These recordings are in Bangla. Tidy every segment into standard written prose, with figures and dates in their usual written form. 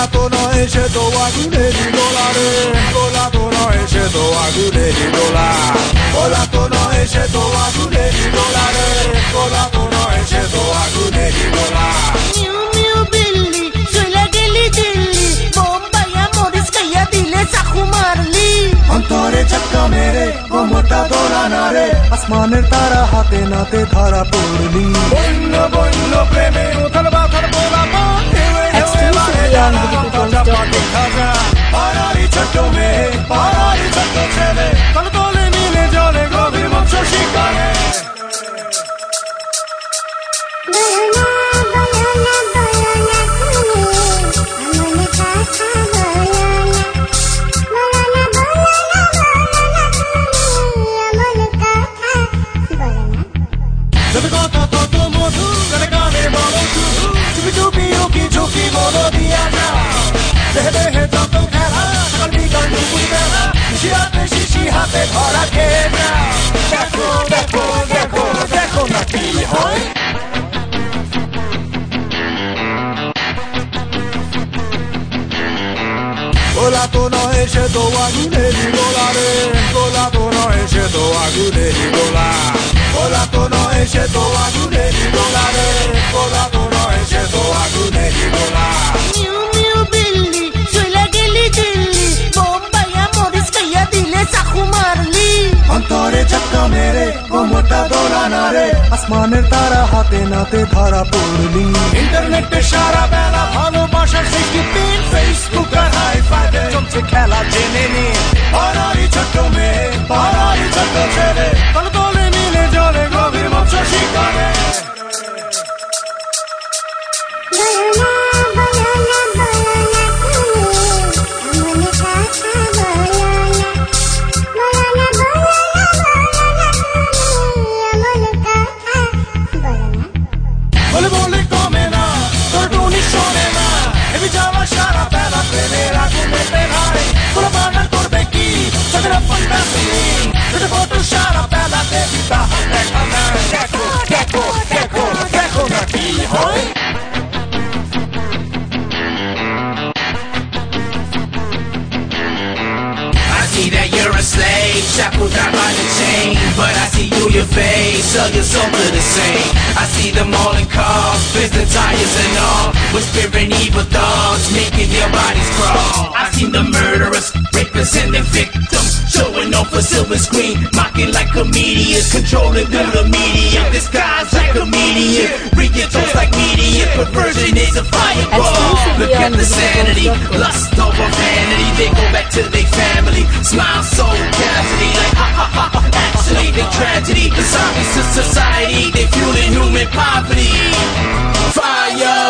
Volato no esce to agune di dolare. Volato no esce to agune di dolare. Volato no esce to agune di dolare. Volato no esce to agune di dolare. Miu miu billi, soy la gilly dilly. Bomba ya modis kaya dile sakhu marli. অন্তরে ঝটকা মেরে ও মোটা দোলানা রে আসমানের তারা হাতে নাতে ধরা পড়লি বন্য বন্য প্রেমে উথল বাথল বোলাবো পাড়ারি ছোট্ট মেয়ে পাড়ারি ছোট্ট ছেলে তলে তলে মিলে জলে গভীর মৎস্য শিকারে হাতে ধরা খেয়ে যাও দেখো দেখো দেখো দেখো না কি হয় Volato no esce to agune di volare. Volato no esce to agune di volare. Volato no esce to agune di volare. Volato no esce to agune di volare. Miu miu billi, soy la gilly dilly. Bomba ya modis kaya dile sakhu marli. অন্তরে ঝটকা মেরে ও মোটা দোলানা রে আসমানের তারা হাতে নাতে ধরা পড়লি ইন্টারনেটে সারা বেলা ভালোবাসার সৃষ্টি পিন ফেসবুক আর হাই ফাইভে চলছে খেলা জেনে নি পাড়ারি ছোট্ট মেয়ে পাড়ারি ছোট্ট ছেলে তলে তলে মিলে জলে গভীর মৎস্য শিকারে বলে বলে কমে না তোর টুনি শোনে না এবি যাওয়া সারা বেলা প্রেমের আগুনে বেড়ায় তোরা বানান করবে কি তাদের আপন ব্যাসিনি তোদের ফটো সারা বেলা দেবি তাহা দেখা না দেখো দেখো দেখো দেখো না কি হয় I see that you're a slave, shackled down by the chain. But I see through your face, sell your soul to the same. I see them all in cars, piston tires and all, whispering evil thoughts, making their bodies crawl. I seen the murderers, rapists and the victims, showing off a silver screen, mocking like comedians, controlling through the media, disguised like a comedian, reading toast like media, perversion is a fireball. Look at the sanity, lust over vanity, they go back to their family, smile so casually, like ha ha ha, actually they tragedy, the zombies to society, they fueling human poverty. Fire!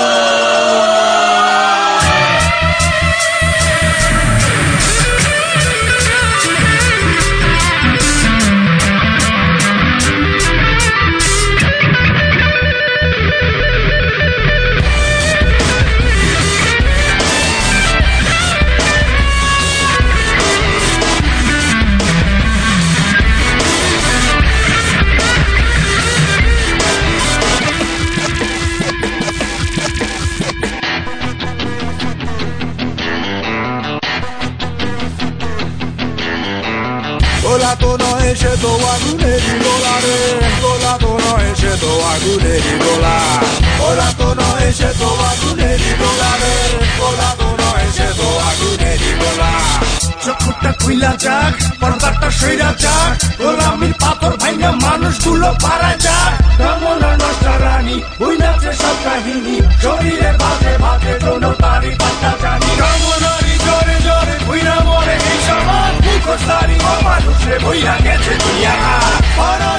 Volato no esce to agune di volare. Volato no esce to agune di volare. Volato no esce to agune di volare. Volato no esce to agune di volare. চোখটা খুইলা যাক পর্দাটা সইরা যাক গোলামির পাথর ভাঙা মানুষগুলো পারা যাক কামনা নষ্ট রানী ওই নাচে সব কাহিনী শরীরে বাজে বাজে দোনো তারি পাতা জানি কামনারি জোরে জোরে ভুইরা মরে এই সমাজ মুখোশধারী মানুষে বইয়া গেছে দুনিয়া